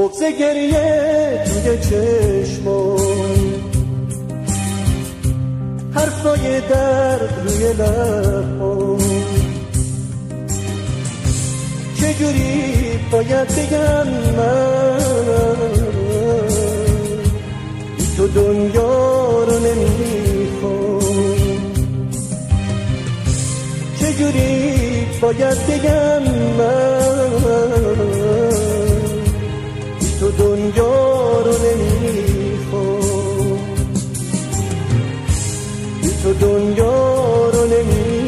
بغض گریه توی چشمام، حرفای درد روی لبام، چجوری باید بگم من تو دنیا رو نمیخوام، چجوری باید بگم من تو دنیا رو نمیخوام، تو دنیا رو نمیخوام.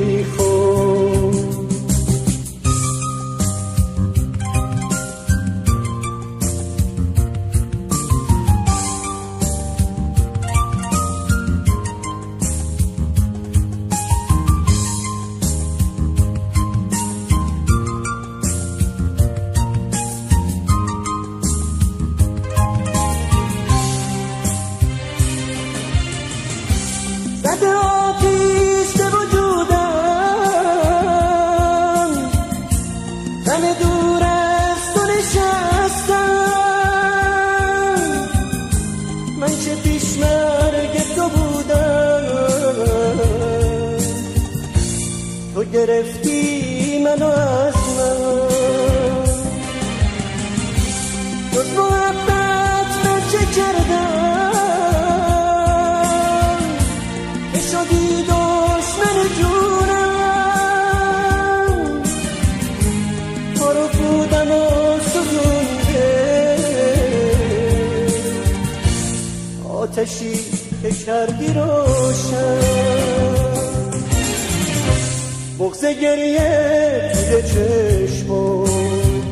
زده آتیش به وجودم، غم دور از تو نشستم، من چه پیش مرگ تو بودم، تو گرفتی منو از من، جز محبت من چه کردم شدی دشمن جونم، تو رو بودم و سوزونده آتشی که کردی روشن، بغض گریه توی چشمام،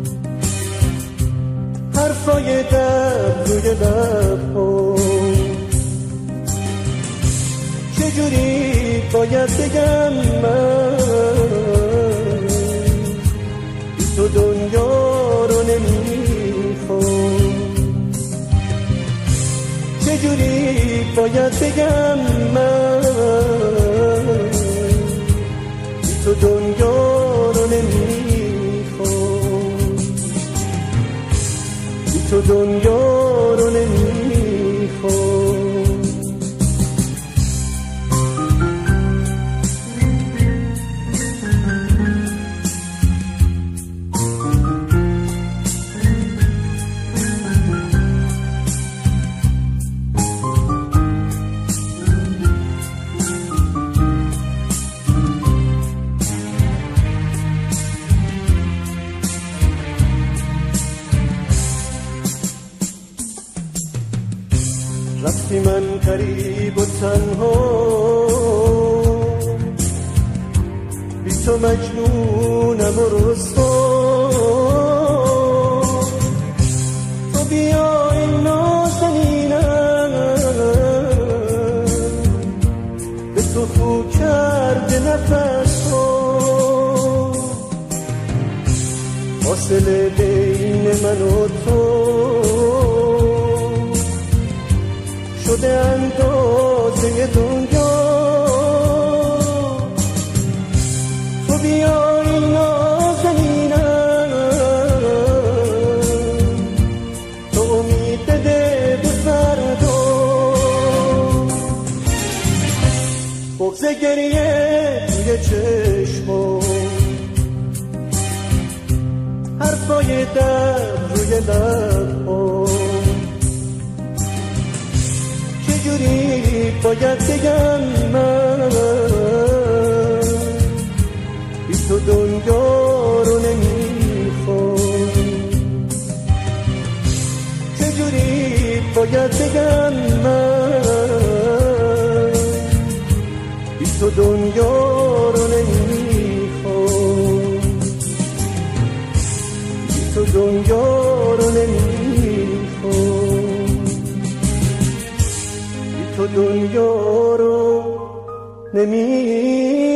حرفای درد روی لبام، چجوری باید بگم من تو دنیا رو نمیخوام، چجوری باید بگم من تو دنیا رو نمیخوام، تو دنیا رو نمیخوام. رفتی من غریب و تنها، بی تو مجنونم و رسوا، تو بیا این نازنینم به تو خو کرده نفس ها، فاصله بین من و تو شده اندازه دنیا، تو بیا این نازنینم تو امید بده به فردا، بغض گریه توی چشمام، حرفای درد روی لبام، چجوری باید بگم من بی تو دنیا رو نمیخوام، چجوری باید بگم من بی تو دنیا رو نمیخوام، بی تو دنیا رو نمیخوام، تو دنیا رو نمی